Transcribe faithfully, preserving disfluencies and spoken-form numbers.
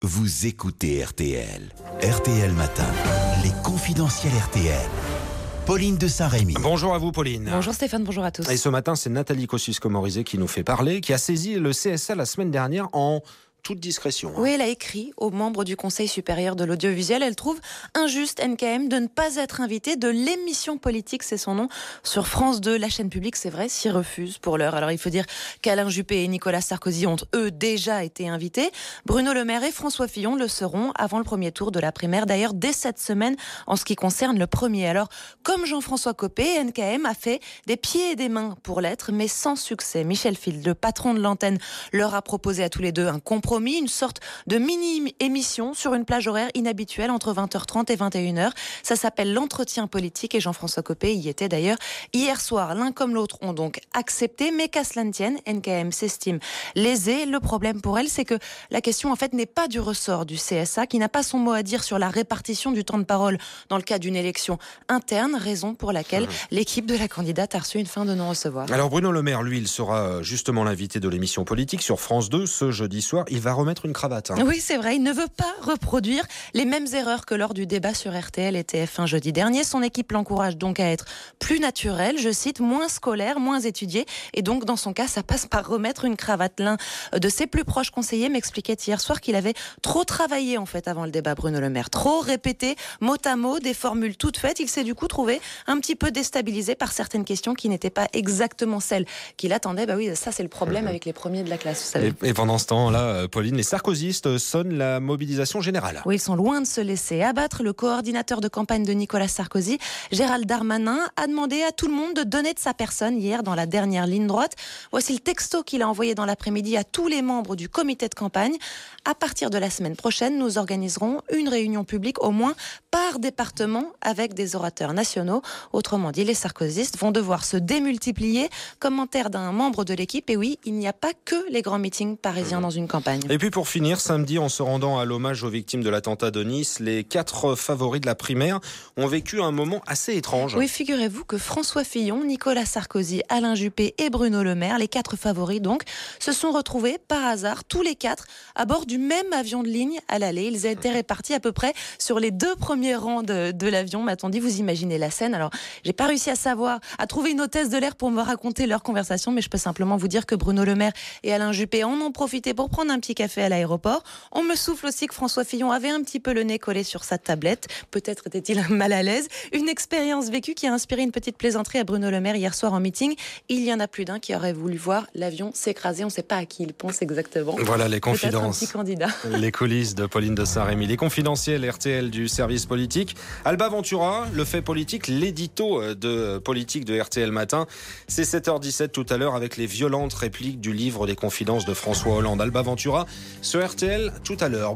Vous écoutez R T L. R T L Matin, les confidentiels R T L. Pauline de Saint-Rémy. Bonjour à vous Pauline. Bonjour Stéphane, bonjour à tous. Et ce matin, c'est Nathalie Kosciusko-Morizet qui nous fait parler, qui a saisi le C S A la semaine dernière en toute discrétion. Oui, elle a écrit aux membres du Conseil supérieur de l'audiovisuel. Elle trouve injuste, N K M, de ne pas être invité de l'émission politique, c'est son nom, sur France deux. La chaîne publique, c'est vrai, s'y refuse pour l'heure. Alors il faut dire qu'Alain Juppé et Nicolas Sarkozy ont, eux, déjà été invités. Bruno Le Maire et François Fillon le seront avant le premier tour de la primaire. D'ailleurs, dès cette semaine, en ce qui concerne le premier. Alors, comme Jean-François Copé, N K M a fait des pieds et des mains pour l'être, mais sans succès. Michel Field, le patron de l'antenne, leur a proposé à tous les deux un compromis. Une sorte de mini-émission sur une plage horaire inhabituelle entre vingt heures trente et vingt et une heures. Ça s'appelle l'entretien politique et Jean-François Copé y était d'ailleurs hier soir. L'un comme l'autre ont donc accepté, mais qu'à cela ne tienne, N K M s'estime lésée. Le problème pour elle, c'est que la question en fait n'est pas du ressort du C S A, qui n'a pas son mot à dire sur la répartition du temps de parole dans le cas d'une élection interne, raison pour laquelle mmh. l'équipe de la candidate a reçu une fin de non-recevoir. Alors Bruno Le Maire, lui, il sera justement l'invité de l'émission politique sur France deux ce jeudi soir. Il va remettre une cravate. Hein. Oui, c'est vrai. Il ne veut pas reproduire les mêmes erreurs que lors du débat sur R T L et T F un jeudi dernier. Son équipe l'encourage donc à être plus naturel, je cite, moins scolaire, moins étudié. Et donc, dans son cas, ça passe par remettre une cravate. L'un de ses plus proches conseillers m'expliquait hier soir qu'il avait trop travaillé, en fait, avant le débat, Bruno Le Maire. Trop répété, mot à mot, des formules toutes faites. Il s'est du coup trouvé un petit peu déstabilisé par certaines questions qui n'étaient pas exactement celles qu'il attendait. Bah oui, ça, c'est le problème mmh. avec les premiers de la classe, vous savez. Et, et pendant ce temps-là, Pauline, les sarkozystes sonnent la mobilisation générale. Oui, ils sont loin de se laisser abattre. Le coordinateur de campagne de Nicolas Sarkozy, Gérald Darmanin, a demandé à tout le monde de donner de sa personne hier dans la dernière ligne droite. Voici le texto qu'il a envoyé dans l'après-midi à tous les membres du comité de campagne. À partir de la semaine prochaine, nous organiserons une réunion publique au moins par département avec des orateurs nationaux. Autrement dit, les sarkozystes vont devoir se démultiplier. Commentaire d'un membre de l'équipe. Et oui, il n'y a pas que les grands meetings parisiens mmh. dans une campagne. Et puis pour finir, samedi, en se rendant à l'hommage aux victimes de l'attentat de Nice, les quatre favoris de la primaire ont vécu un moment assez étrange. Oui, figurez-vous que François Fillon, Nicolas Sarkozy, Alain Juppé et Bruno Le Maire, les quatre favoris donc, se sont retrouvés par hasard, tous les quatre, à bord du même avion de ligne à l'aller. Ils étaient répartis à peu près sur les deux premiers rangs de, de l'avion. M'a-t-on dit, vous imaginez la scène. Alors, j'ai pas réussi à savoir, à trouver une hôtesse de l'air pour me raconter leur conversation, mais je peux simplement vous dire que Bruno Le Maire et Alain Juppé en ont profité pour prendre un petit café à l'aéroport. On me souffle aussi que François Fillon avait un petit peu le nez collé sur sa tablette. Peut-être était-il mal à l'aise. Une expérience vécue qui a inspiré une petite plaisanterie à Bruno Le Maire hier soir en meeting. Il y en a plus d'un qui aurait voulu voir l'avion s'écraser. On ne sait pas à qui il pense exactement. Voilà les confidences. Peut-être un petit candidat. Les coulisses de Pauline de Saint-Rémy. Les confidentiels R T L du service politique. Alba Ventura, le fait politique, l'édito de politique de R T L Matin. C'est sept heures dix-sept tout à l'heure avec les violentes répliques du livre des confidences de François Hollande. Alba Ventura sur R T L tout à l'heure.